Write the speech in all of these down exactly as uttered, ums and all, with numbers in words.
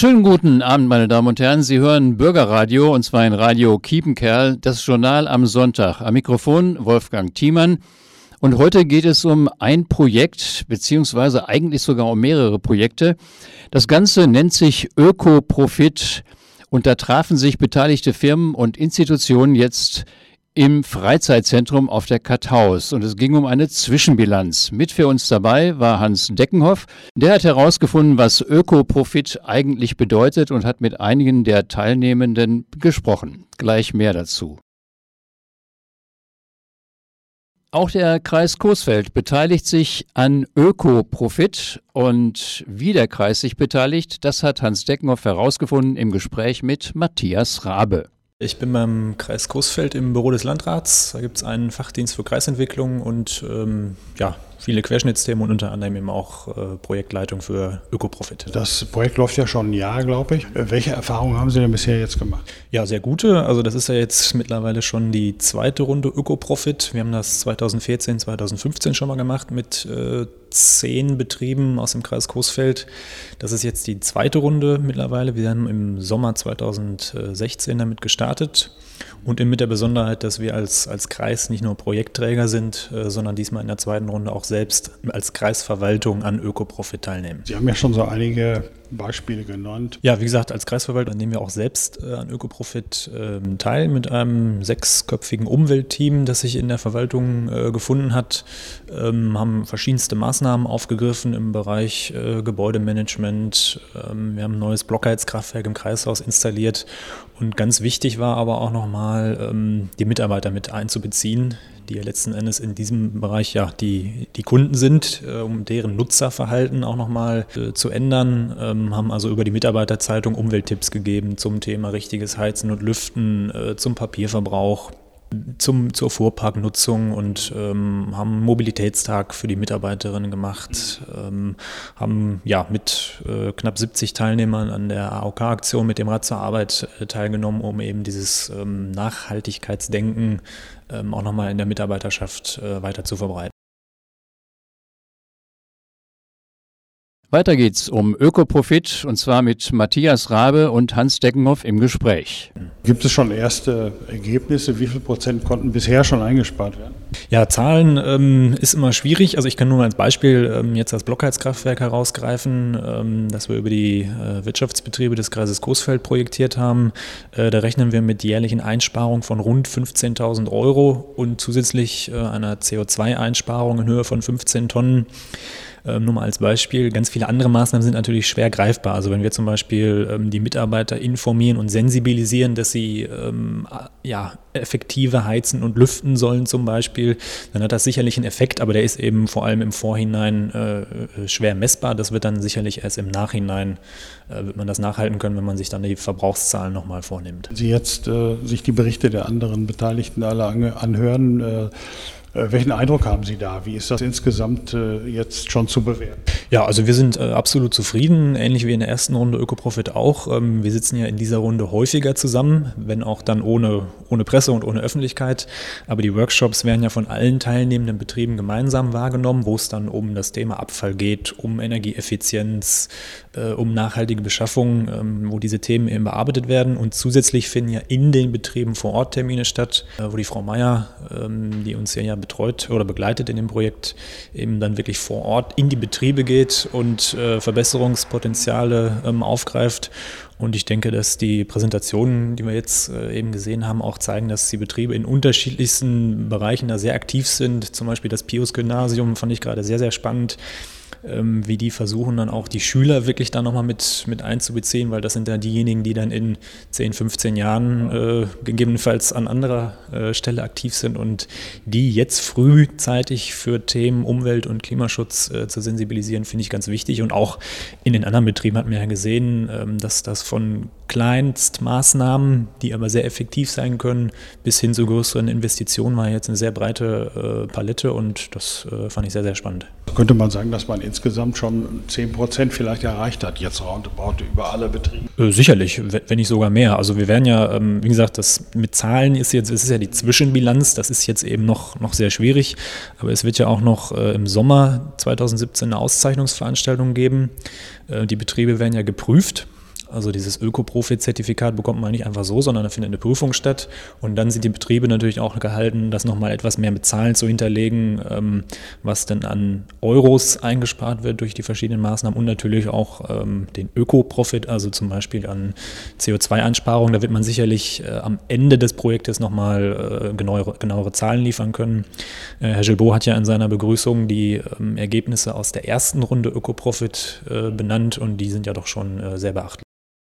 Schönen guten Abend, meine Damen und Herren. Sie hören Bürgerradio, und zwar in Radio Kiepenkerl, das Journal am Sonntag. Am Mikrofon Wolfgang Thiemann. Und heute geht es um ein Projekt, beziehungsweise eigentlich sogar um mehrere Projekte. Das Ganze nennt sich Ökoprofit, und da trafen sich beteiligte Firmen und Institutionen jetzt im Freizeitzentrum auf der Karthaus, und es ging um eine Zwischenbilanz. Mit für uns dabei war Hans Deckenhoff. Der hat herausgefunden, was Ökoprofit eigentlich bedeutet, und hat mit einigen der Teilnehmenden gesprochen. Gleich mehr dazu. Auch der Kreis Coesfeld beteiligt sich an Ökoprofit, und wie der Kreis sich beteiligt, das hat Hans Deckenhoff herausgefunden im Gespräch mit Matthias Rabe. Ich bin beim Kreis Coesfeld im Büro des Landrats. Da gibt es einen Fachdienst für Kreisentwicklung und ähm, ja, viele Querschnittsthemen und unter anderem eben auch äh, Projektleitung für Ökoprofit. Das Projekt läuft ja schon ein Jahr, glaube ich. Welche Erfahrungen haben Sie denn bisher jetzt gemacht? Ja, sehr gute. Also das ist ja jetzt mittlerweile schon die zweite Runde Ökoprofit. Wir haben das zweitausendvierzehn, zweitausendfünfzehn schon mal gemacht mit äh, zehn Betrieben aus dem Kreis Coesfeld. Das ist jetzt die zweite Runde mittlerweile. Wir haben im Sommer zweitausendsechzehn damit gestartet. Und mit der Besonderheit, dass wir als, als Kreis nicht nur Projektträger sind, äh, sondern diesmal in der zweiten Runde auch selbst als Kreisverwaltung an Ökoprofit teilnehmen. Sie haben ja schon so einige Beispiele genannt. Ja, wie gesagt, als Kreisverwaltung nehmen wir auch selbst äh, an Ökoprofit äh, teil mit einem sechsköpfigen Umweltteam, das sich in der Verwaltung äh, gefunden hat, ähm, haben verschiedenste Maßnahmen aufgegriffen im Bereich äh, Gebäudemanagement. Ähm, wir haben ein neues Blockheizkraftwerk im Kreishaus installiert, und ganz wichtig war aber auch nochmal ähm, die Mitarbeiter mit einzubeziehen, die ja letzten Endes in diesem Bereich ja die, die Kunden sind, äh, um deren Nutzerverhalten auch nochmal äh, zu ändern, ähm, haben also über die Mitarbeiterzeitung Umwelttipps gegeben zum Thema richtiges Heizen und Lüften, äh, zum Papierverbrauch, zum, zur Fuhrparknutzung, und ähm, haben einen Mobilitätstag für die Mitarbeiterinnen gemacht, ähm, haben ja mit äh, knapp siebzig Teilnehmern an der A O K-Aktion mit dem Rad zur Arbeit äh, teilgenommen, um eben dieses ähm, Nachhaltigkeitsdenken ähm, auch nochmal in der Mitarbeiterschaft äh, weiter zu verbreiten. Weiter geht's um Ökoprofit, und zwar mit Matthias Rabe und Hans Deckenhoff im Gespräch. Gibt es schon erste Ergebnisse? Wie viel Prozent konnten bisher schon eingespart werden? Ja, Zahlen ähm, ist immer schwierig. Also ich kann nur mal als Beispiel ähm, jetzt das Blockheizkraftwerk herausgreifen, ähm, das wir über die äh, Wirtschaftsbetriebe des Kreises Coesfeld projektiert haben. Äh, da rechnen wir mit jährlichen Einsparungen von rund fünfzehntausend Euro und zusätzlich äh, einer C O zwei Einsparung in Höhe von fünfzehn Tonnen. Ähm, nur mal als Beispiel. Ganz viele andere Maßnahmen sind natürlich schwer greifbar. Also wenn wir zum Beispiel ähm, die Mitarbeiter informieren und sensibilisieren, dass sie ähm, ja, effektiver heizen und lüften sollen zum Beispiel, dann hat das sicherlich einen Effekt, aber der ist eben vor allem im Vorhinein äh, schwer messbar. Das wird dann sicherlich erst im Nachhinein, äh, wird man das nachhalten können, wenn man sich dann die Verbrauchszahlen nochmal vornimmt. Wenn Sie jetzt äh, sich die Berichte der anderen Beteiligten alle anhören, äh, welchen Eindruck haben Sie da? Wie ist das insgesamt äh, jetzt schon zu bewerten? Ja, also wir sind äh, absolut zufrieden, ähnlich wie in der ersten Runde Ökoprofit auch. Ähm, wir sitzen ja in dieser Runde häufiger zusammen, wenn auch dann ohne, ohne Presse und ohne Öffentlichkeit. Aber die Workshops werden ja von allen teilnehmenden Betrieben gemeinsam wahrgenommen, wo es dann um das Thema Abfall geht, um Energieeffizienz, äh, um nachhaltige Beschaffung, ähm, wo diese Themen eben bearbeitet werden. Und zusätzlich finden ja in den Betrieben vor Ort Termine statt, äh, wo die Frau Meier, ähm, die uns ja, ja betreut oder begleitet in dem Projekt, eben dann wirklich vor Ort in die Betriebe geht und äh, Verbesserungspotenziale ähm, aufgreift. Und ich denke, dass die Präsentationen, die wir jetzt äh, eben gesehen haben, auch zeigen, dass die Betriebe in unterschiedlichsten Bereichen da sehr aktiv sind. Zum Beispiel das Pius-Gymnasium fand ich gerade sehr, sehr spannend, ähm, wie die versuchen dann auch die Schüler wirklich da nochmal mit, mit einzubeziehen, weil das sind ja diejenigen, die dann in zehn, fünfzehn Jahren äh, gegebenenfalls an anderer äh, Stelle aktiv sind und die jetzt frühzeitig für Themen Umwelt- und Klimaschutz äh, zu sensibilisieren, finde ich ganz wichtig. Und auch in den anderen Betrieben hat man ja gesehen, ähm, dass das von Kleinstmaßnahmen, die aber sehr effektiv sein können, bis hin zu größeren Investitionen war jetzt eine sehr breite äh, Palette, und das äh, fand ich sehr, sehr spannend. Könnte man sagen, dass man insgesamt schon zehn Prozent vielleicht erreicht hat, jetzt roundabout über alle Betriebe? Äh, sicherlich, wenn nicht sogar mehr. Also wir werden ja, ähm, wie gesagt, das mit Zahlen ist jetzt, es ist ja die Zwischenbilanz, das ist jetzt eben noch, noch sehr schwierig, aber es wird ja auch noch äh, im Sommer zweitausendsiebzehn eine Auszeichnungsveranstaltung geben. Äh, die Betriebe werden ja geprüft. Also dieses Öko-Profit-Zertifikat bekommt man nicht einfach so, sondern da findet eine Prüfung statt. Und dann sind die Betriebe natürlich auch gehalten, das nochmal etwas mehr mit Zahlen zu hinterlegen, ähm, was denn an Euros eingespart wird durch die verschiedenen Maßnahmen und natürlich auch ähm, den Öko-Profit, also zum Beispiel an C O zwei Einsparungen. Da wird man sicherlich äh, am Ende des Projektes nochmal äh, genauere, genauere Zahlen liefern können. Äh, Herr Gilbeau hat ja in seiner Begrüßung die ähm, Ergebnisse aus der ersten Runde Öko-Profit äh, benannt und die sind ja doch schon äh, sehr beachtlich.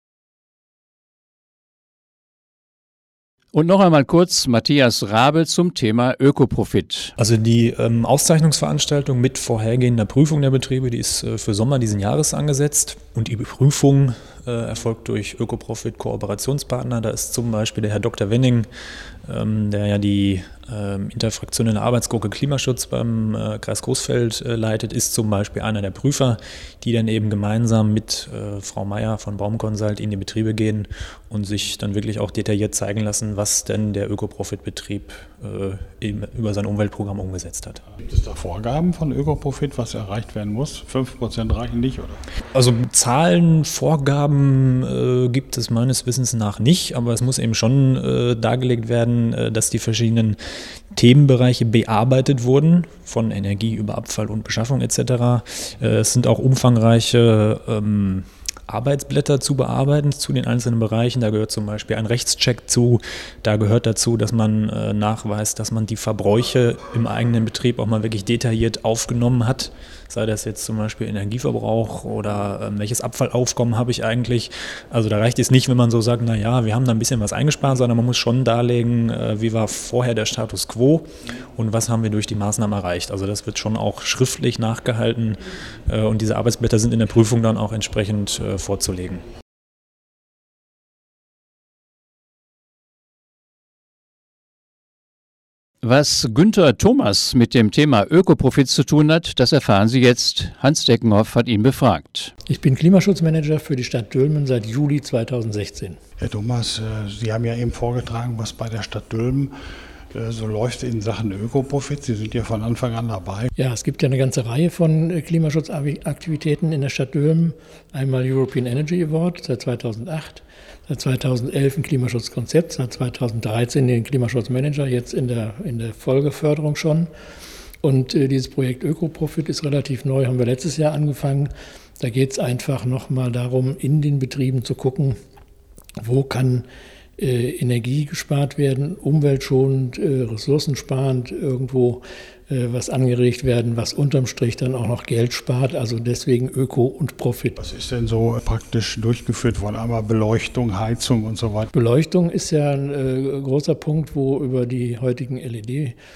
Und noch einmal kurz Matthias Rabe zum Thema Ökoprofit. Also die ähm, Auszeichnungsveranstaltung mit vorhergehender Prüfung der Betriebe, die ist äh, für Sommer diesen Jahres angesetzt. Und die Prüfung äh, erfolgt durch Ökoprofit-Kooperationspartner. Da ist zum Beispiel der Herr Doktor Wenning, ähm, der ja die ähm, interfraktionelle Arbeitsgruppe Klimaschutz beim äh, Kreis Coesfeld äh, leitet, ist zum Beispiel einer der Prüfer, die dann eben gemeinsam mit äh, Frau Meier von Baumconsult in die Betriebe gehen und sich dann wirklich auch detailliert zeigen lassen, was denn der Ökoprofit-Betrieb äh, über sein Umweltprogramm umgesetzt hat. Gibt es da Vorgaben von Ökoprofit, was erreicht werden muss? fünf Prozent reichen nicht, oder? Also Zahlen, Vorgaben äh, gibt es meines Wissens nach nicht, aber es muss eben schon äh, dargelegt werden, äh, dass die verschiedenen Themenbereiche bearbeitet wurden, von Energie über Abfall und Beschaffung et cetera. Äh, es sind auch umfangreiche ähm, Arbeitsblätter zu bearbeiten zu den einzelnen Bereichen. Da gehört zum Beispiel ein Rechtscheck zu. Da gehört dazu, dass man äh, nachweist, dass man die Verbräuche im eigenen Betrieb auch mal wirklich detailliert aufgenommen hat. Sei das jetzt zum Beispiel Energieverbrauch oder äh, welches Abfallaufkommen habe ich eigentlich. Also da reicht es nicht, wenn man so sagt, naja, wir haben da ein bisschen was eingespart, sondern man muss schon darlegen, äh, wie war vorher der Status quo und was haben wir durch die Maßnahmen erreicht. Also das wird schon auch schriftlich nachgehalten äh, und diese Arbeitsblätter sind in der Prüfung dann auch entsprechend äh, vorzulegen. Was Günther Thomas mit dem Thema Ökoprofit zu tun hat, das erfahren Sie jetzt. Hans Deckenhoff hat ihn befragt. Ich bin Klimaschutzmanager für die Stadt Dülmen seit Juli zweitausendsechzehn. Herr Thomas, Sie haben ja eben vorgetragen, was bei der Stadt Dülmen so läuft in Sachen Ökoprofit. Sie sind ja von Anfang an dabei. Ja, es gibt ja eine ganze Reihe von Klimaschutzaktivitäten in der Stadt Dülmen. Einmal European Energy Award seit zweitausendacht, seit zweitausendelf ein Klimaschutzkonzept, seit zweitausenddreizehn den Klimaschutzmanager, jetzt in der, in der Folgeförderung schon. Und äh, dieses Projekt Ökoprofit ist relativ neu, haben wir letztes Jahr angefangen. Da geht es einfach nochmal darum, in den Betrieben zu gucken, wo kann Äh, Energie gespart werden, umweltschonend, äh, ressourcensparend, irgendwo äh, was angeregt werden, was unterm Strich dann auch noch Geld spart, also deswegen Öko und Profit. Was ist denn so praktisch durchgeführt worden? Einmal Beleuchtung, Heizung und so weiter. Beleuchtung ist ja ein äh, großer Punkt, wo über die heutigen L E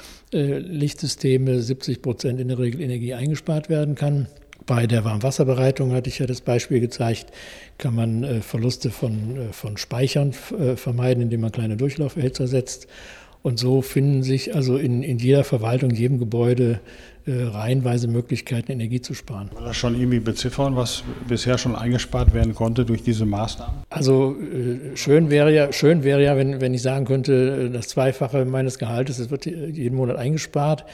D-Lichtsysteme siebzig Prozent in der Regel Energie eingespart werden kann. Bei der Warmwasserbereitung hatte ich ja das Beispiel gezeigt, kann man äh, Verluste von, äh, von Speichern äh, vermeiden, indem man kleine Durchlauferhitzer setzt. Und so finden sich also in, in jeder Verwaltung, in jedem Gebäude äh, reihenweise Möglichkeiten, Energie zu sparen. Kann man das schon irgendwie beziffern, was bisher schon eingespart werden konnte durch diese Maßnahmen? Also äh, schön wäre ja, schön wäre ja wenn, wenn ich sagen könnte, das Zweifache meines Gehaltes, es wird jeden Monat eingespart.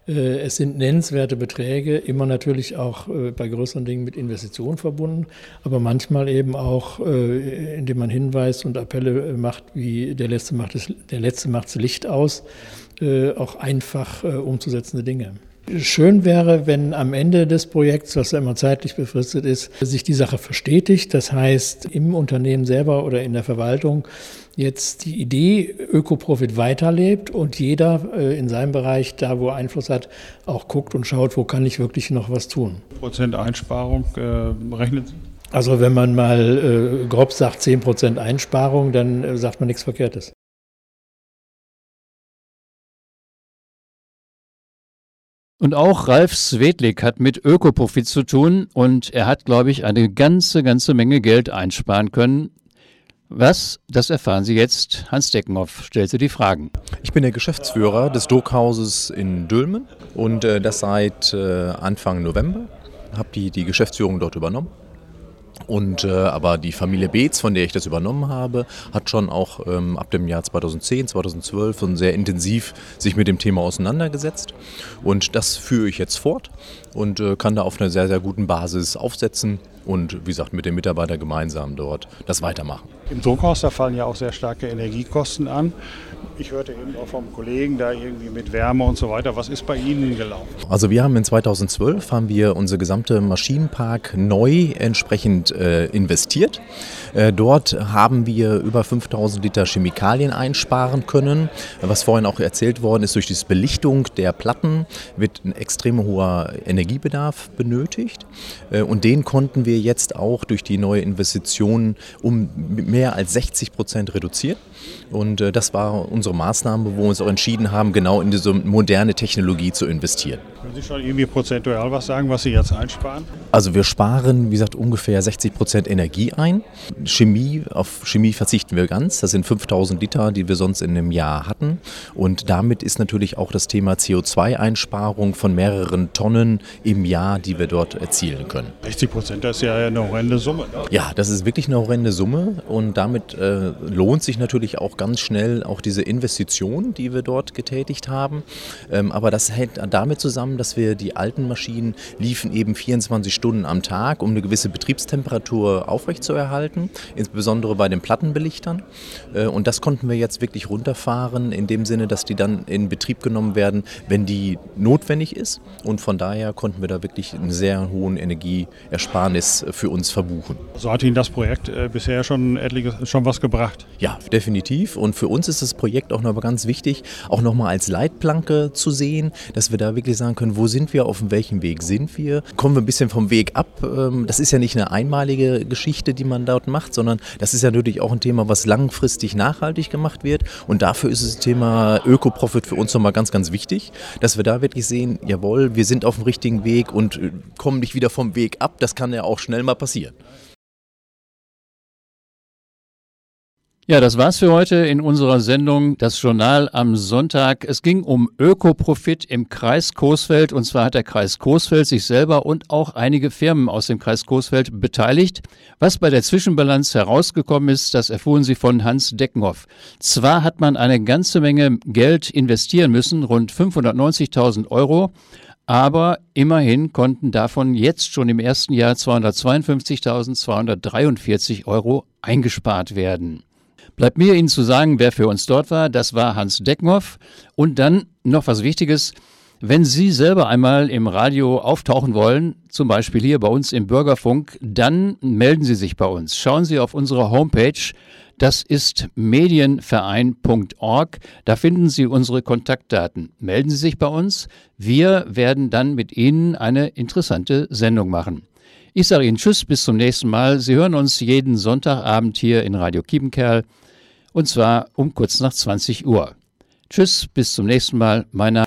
Es sind nennenswerte Beträge, immer natürlich auch bei größeren Dingen mit Investitionen verbunden, aber manchmal eben auch, indem man Hinweis und Appelle macht, wie der Letzte macht das, der Letzte macht das Licht aus, auch einfach umzusetzende Dinge. Schön wäre, wenn am Ende des Projekts, was ja immer zeitlich befristet ist, sich die Sache verstetigt. Das heißt, im Unternehmen selber oder in der Verwaltung jetzt die Idee Ökoprofit weiterlebt und jeder äh, in seinem Bereich, da wo er Einfluss hat, auch guckt und schaut, wo kann ich wirklich noch was tun. Prozent Einsparung äh, rechnet Sie? Also wenn man mal äh, grob sagt zehn Prozent Einsparung, dann äh, sagt man nichts Verkehrtes. Und auch Ralf Swedlik hat mit Ökoprofit zu tun und er hat, glaube ich, eine ganze, ganze Menge Geld einsparen können. Was? Das erfahren Sie jetzt. Hans Deckenhoff stellte die Fragen. Ich bin der Geschäftsführer des Druckhauses in Dülmen und äh, das seit äh, Anfang November. Habe die, die Geschäftsführung dort übernommen Und äh, aber die Familie Beetz, von der ich das übernommen habe, hat schon auch ähm, ab dem Jahr zweitausendzehn, zweitausendzwölf und sehr intensiv sich mit dem Thema auseinandergesetzt. Und das führe ich jetzt fort und äh, kann da auf einer sehr, sehr guten Basis aufsetzen und wie gesagt mit den Mitarbeitern gemeinsam dort das weitermachen. Im Druckhaus, da fallen ja auch sehr starke Energiekosten an. Ich hörte eben auch vom Kollegen da irgendwie mit Wärme und so weiter. Was ist bei Ihnen gelaufen? Also wir haben in zweitausendzwölf haben wir unser gesamte Maschinenpark neu entsprechend äh, investiert. Äh, dort haben wir über fünftausend Liter Chemikalien einsparen können. Was vorhin auch erzählt worden ist, durch die Belichtung der Platten wird ein extrem hoher Energiebedarf benötigt. Äh, und den konnten wir jetzt auch durch die neue Investition um mehr als sechzig Prozent reduzieren. Und äh, das war unsere Maßnahme, wo wir uns auch entschieden haben, genau in diese moderne Technologie zu investieren. Können Sie schon irgendwie prozentual was sagen, was Sie jetzt einsparen? Also wir sparen, wie gesagt, ungefähr sechzig Prozent Energie ein. Chemie, auf Chemie verzichten wir ganz. Das sind fünftausend Liter, die wir sonst in einem Jahr hatten. Und damit ist natürlich auch das Thema C O zwei Einsparung von mehreren Tonnen im Jahr, die wir dort erzielen können. sechzig Prozent, das ist ja eine horrende Summe. Ne? Ja, das ist wirklich eine horrende Summe und damit äh, lohnt sich natürlich auch ganz schnell auch diese Investition, die wir dort getätigt haben. Ähm, aber das hängt damit zusammen, dass wir die alten Maschinen liefen eben vierundzwanzig Stunden am Tag, um eine gewisse Betriebstemperatur aufrechtzuerhalten, insbesondere bei den Plattenbelichtern. Äh, und das konnten wir jetzt wirklich runterfahren, in dem Sinne, dass die dann in Betrieb genommen werden, wenn die notwendig ist. Und von daher konnten wir da wirklich einen sehr hohen Energieersparnis für uns verbuchen. So hat Ihnen das Projekt äh, bisher schon etliches, schon was gebracht? Ja, definitiv. Und für uns ist das Projekt auch noch ganz wichtig, auch nochmal als Leitplanke zu sehen, dass wir da wirklich sagen können, wo sind wir, auf welchem Weg sind wir? Kommen wir ein bisschen vom Weg ab? Das ist ja nicht eine einmalige Geschichte, die man dort macht, sondern das ist ja natürlich auch ein Thema, was langfristig nachhaltig gemacht wird. Und dafür ist das Thema Öko-Profit für uns nochmal ganz, ganz wichtig, dass wir da wirklich sehen, jawohl, wir sind auf dem richtigen Weg und kommen nicht wieder vom Weg ab. Das kann ja auch schnell mal passieren. Ja, das war's für heute in unserer Sendung Das Journal am Sonntag. Es ging um Ökoprofit im Kreis Coesfeld und zwar hat der Kreis Coesfeld sich selber und auch einige Firmen aus dem Kreis Coesfeld beteiligt. Was bei der Zwischenbilanz herausgekommen ist, das erfuhren Sie von Hans Deckenhoff. Zwar hat man eine ganze Menge Geld investieren müssen, rund fünfhundertneunzigtausend Euro, aber immerhin konnten davon jetzt schon im ersten Jahr zweihundertzweiundfünfzigtausendzweihundertdreiundvierzig Euro eingespart werden. Bleibt mir Ihnen zu sagen, wer für uns dort war. Das war Hans Deckenhoff. Und dann noch was Wichtiges. Wenn Sie selber einmal im Radio auftauchen wollen, zum Beispiel hier bei uns im Bürgerfunk, dann melden Sie sich bei uns. Schauen Sie auf unsere Homepage. Das ist medienverein punkt org. Da finden Sie unsere Kontaktdaten. Melden Sie sich bei uns. Wir werden dann mit Ihnen eine interessante Sendung machen. Ich sage Ihnen Tschüss, bis zum nächsten Mal. Sie hören uns jeden Sonntagabend hier in Radio Kiepenkerl und zwar um kurz nach zwanzig Uhr. Tschüss, bis zum nächsten Mal. Mein Name